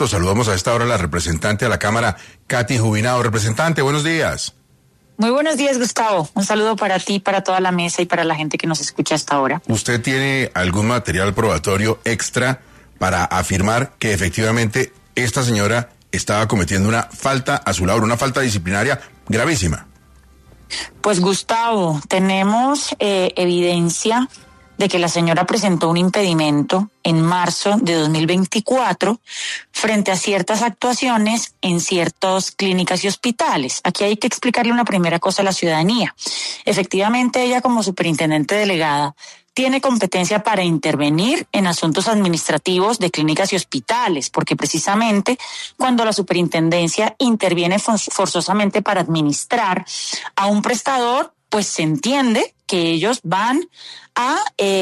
Saludamos a esta hora a la representante a la Cámara, Katy Jubinao. Representante, buenos días. Muy buenos días, Gustavo. Un saludo para ti, para toda la mesa y para la gente que nos escucha hasta ahora. ¿Usted tiene algún material probatorio extra para afirmar que efectivamente esta señora estaba cometiendo una falta a su labor, una falta disciplinaria gravísima? Pues, Gustavo, tenemos evidencia de que la señora presentó un impedimento en marzo de 2024 frente a ciertas actuaciones en ciertas clínicas y hospitales. Aquí hay que explicarle una primera cosa a la ciudadanía. Efectivamente, ella como superintendente delegada tiene competencia para intervenir en asuntos administrativos de clínicas y hospitales, porque precisamente cuando la superintendencia interviene forzosamente para administrar a un prestador, pues se entiende que ellos van a,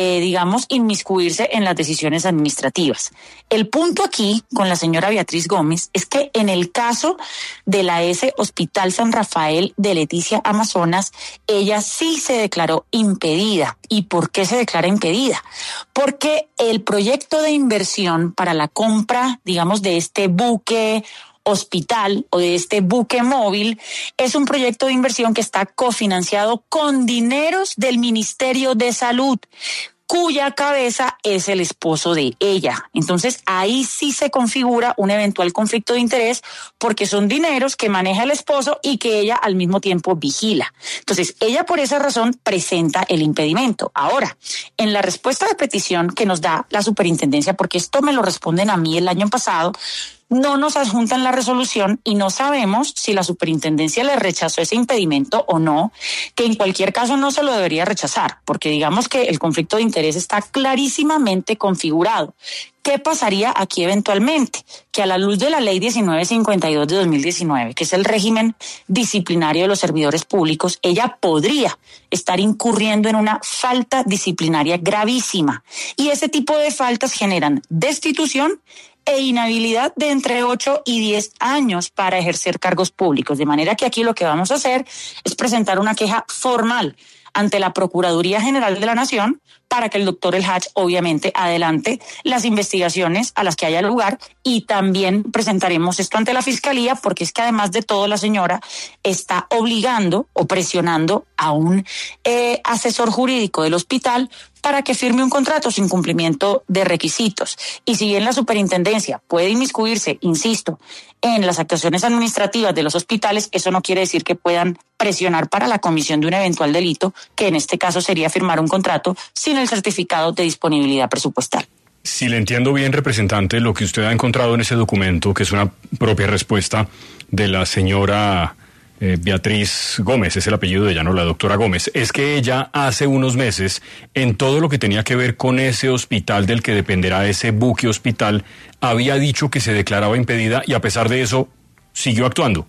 inmiscuirse en las decisiones administrativas. El punto aquí con la señora Beatriz Gómez es que en el caso de la S Hospital San Rafael de Leticia, Amazonas, ella sí se declaró impedida. ¿Y por qué se declara impedida? Porque el proyecto de inversión para la compra, de este buque hospital o de este buque móvil es un proyecto de inversión que está cofinanciado con dineros del Ministerio de Salud, cuya cabeza es el esposo de ella. Entonces, ahí sí se configura un eventual conflicto de interés porque son dineros que maneja el esposo y que ella al mismo tiempo vigila. Entonces, ella por esa razón presenta el impedimento. Ahora, en la respuesta de petición que nos da la superintendencia, porque esto me lo responden a mí el año pasado, no nos adjuntan la resolución y no sabemos si la superintendencia le rechazó ese impedimento o no, que en cualquier caso no se lo debería rechazar, porque digamos que el conflicto de interés está clarísimamente configurado. ¿Qué pasaría aquí eventualmente? Que a la luz de la ley 1952 de 2019, que es el régimen disciplinario de los servidores públicos, ella podría estar incurriendo en una falta disciplinaria gravísima. Y ese tipo de faltas generan destitución e inhabilidad de entre 8 y 10 años para ejercer cargos públicos. De manera que aquí lo que vamos a hacer es presentar una queja formal ante la Procuraduría General de la Nación para que el doctor El Hach obviamente adelante las investigaciones a las que haya lugar, y también presentaremos esto ante la Fiscalía porque es que además de todo la señora está obligando o presionando a un asesor jurídico del hospital para que firme un contrato sin cumplimiento de requisitos. Y si bien la superintendencia puede inmiscuirse, insisto, en las actuaciones administrativas de los hospitales, eso no quiere decir que puedan presionar para la comisión de un eventual delito, que en este caso sería firmar un contrato sin el certificado de disponibilidad presupuestal. Si le entiendo bien, representante, lo que usted ha encontrado en ese documento, que es una propia respuesta de la señora Beatriz Gómez, es el apellido de ella, no la doctora Gómez, es que ella hace unos meses, en todo lo que tenía que ver con ese hospital del que dependerá ese buque hospital, había dicho que se declaraba impedida y a pesar de eso siguió actuando.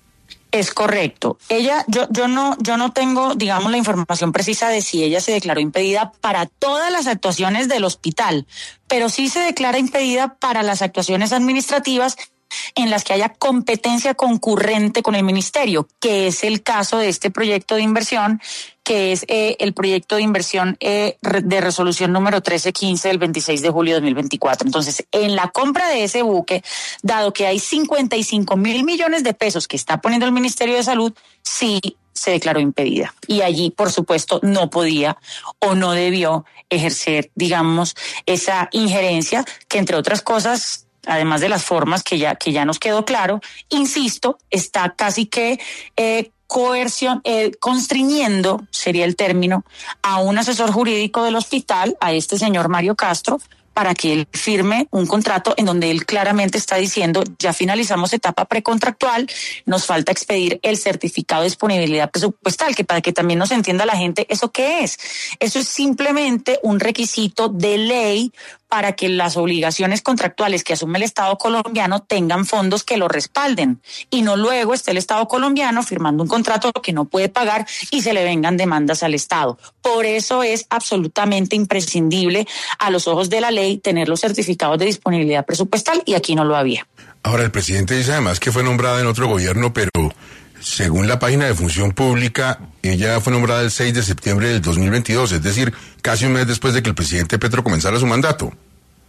Es correcto. Ella, yo no tengo, la información precisa de si ella se declaró impedida para todas las actuaciones del hospital, pero sí se declara impedida para las actuaciones administrativas en las que haya competencia concurrente con el ministerio, que es el caso de este proyecto de inversión, que es el proyecto de inversión de resolución número 1315 del 26 de julio de 2024. Entonces, en la compra de ese buque, dado que hay 55,000 millones de pesos que está poniendo el Ministerio de Salud, sí se declaró impedida. Y allí, por supuesto, no podía o no debió ejercer, esa injerencia que, entre otras cosas, además de las formas que ya nos quedó claro, insisto, está casi que coerción, constriñendo, sería el término, a un asesor jurídico del hospital, a este señor Mario Castro, para que él firme un contrato en donde él claramente está diciendo, ya finalizamos etapa precontractual, nos falta expedir el certificado de disponibilidad presupuestal, que para que también nos entienda la gente, ¿eso qué es? Eso es simplemente un requisito de ley para que las obligaciones contractuales que asume el Estado colombiano tengan fondos que lo respalden, y no luego esté el Estado colombiano firmando un contrato que no puede pagar y se le vengan demandas al Estado. Por eso es absolutamente imprescindible a los ojos de la ley tener los certificados de disponibilidad presupuestal, y aquí no lo había. Ahora, el presidente dice además que fue nombrada en otro gobierno, pero según la página de Función Pública, ella fue nombrada el 6 de septiembre del 2022, es decir, casi un mes después de que el presidente Petro comenzara su mandato.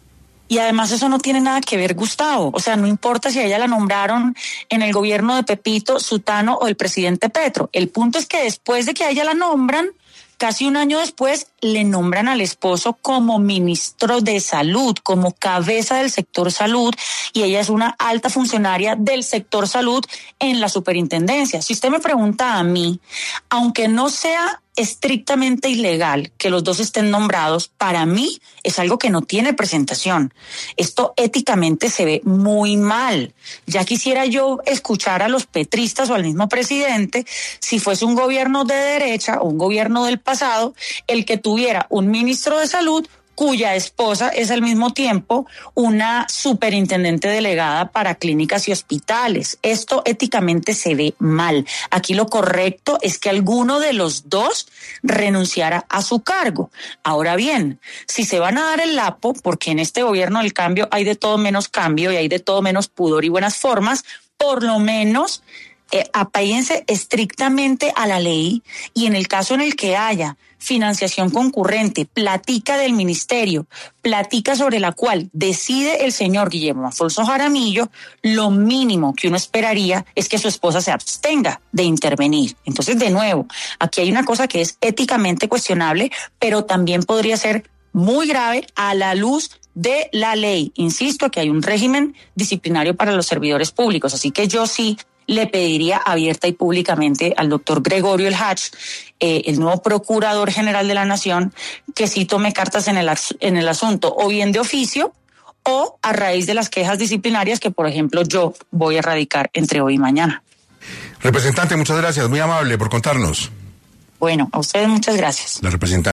Y además eso no tiene nada que ver, Gustavo. O sea, no importa si a ella la nombraron en el gobierno de Pepito, Sutano o el presidente Petro. El punto es que después de que a ella la nombran, casi un año después, le nombran al esposo como ministro de salud, como cabeza del sector salud, y ella es una alta funcionaria del sector salud en la superintendencia. Si usted me pregunta a mí, aunque no sea estrictamente ilegal que los dos estén nombrados, para mí es algo que no tiene presentación. Esto éticamente se ve muy mal. Ya quisiera yo escuchar a los petristas o al mismo presidente, si fuese un gobierno de derecha o un gobierno del pasado, el que tuviera un ministro de salud cuya esposa es al mismo tiempo una superintendente delegada para clínicas y hospitales. Esto éticamente se ve mal. Aquí lo correcto es que alguno de los dos renunciara a su cargo. Ahora bien, si se van a dar el lapo, porque en este gobierno del cambio hay de todo menos cambio y hay de todo menos pudor y buenas formas, por lo menos apéguense estrictamente a la ley, y en el caso en el que haya financiación concurrente, platica del ministerio, platica sobre la cual decide el señor Guillermo Alfonso Jaramillo, lo mínimo que uno esperaría es que su esposa se abstenga de intervenir. Entonces, de nuevo, aquí hay una cosa que es éticamente cuestionable, pero también podría ser muy grave a la luz de la ley. Insisto que hay un régimen disciplinario para los servidores públicos, así que yo sí le pediría abierta y públicamente al doctor Gregorio El Hach, el nuevo Procurador General de la Nación, que sí tome cartas en el asunto, o bien de oficio, o a raíz de las quejas disciplinarias que, por ejemplo, yo voy a radicar entre hoy y mañana. Representante, muchas gracias, muy amable por contarnos. Bueno, a ustedes muchas gracias. La representante.